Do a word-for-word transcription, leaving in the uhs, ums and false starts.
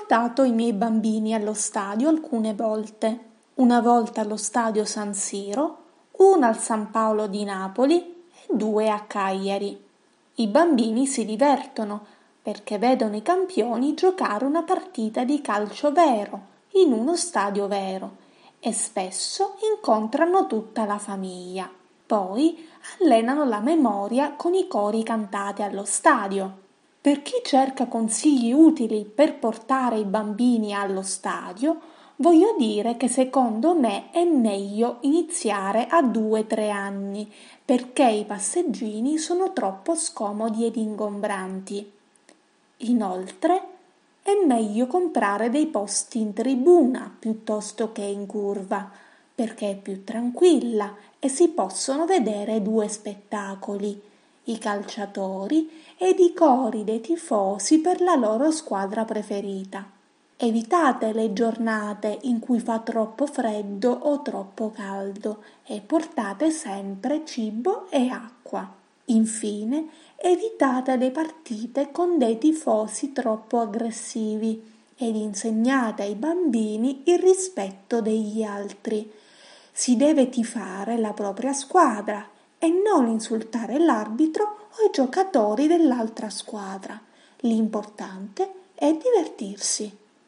portato i miei bambini allo stadio alcune volte, una volta allo stadio San Siro, una al San Paolo di Napoli e due a Cagliari. I bambini si divertono perché vedono i campioni giocare una partita di calcio vero in uno stadio vero e spesso incontrano tutta la famiglia. Poi allenano la memoria con i cori cantati allo stadio. Per chi cerca consigli utili per portare i bambini allo stadio, voglio dire che secondo me è meglio iniziare a due tre anni, perché i passeggini sono troppo scomodi ed ingombranti. Inoltre, è meglio comprare dei posti in tribuna piuttosto che in curva, perché è più tranquilla e si possono vedere due spettacoli, i calciatori ed i cori dei tifosi per la loro squadra preferita. Evitate le giornate in cui fa troppo freddo o troppo caldo e portate sempre cibo e acqua. Infine, evitate le partite con dei tifosi troppo aggressivi ed insegnate ai bambini il rispetto degli altri. Si deve tifare la propria squadra e non insultare l'arbitro o i giocatori dell'altra squadra. L'importante è divertirsi.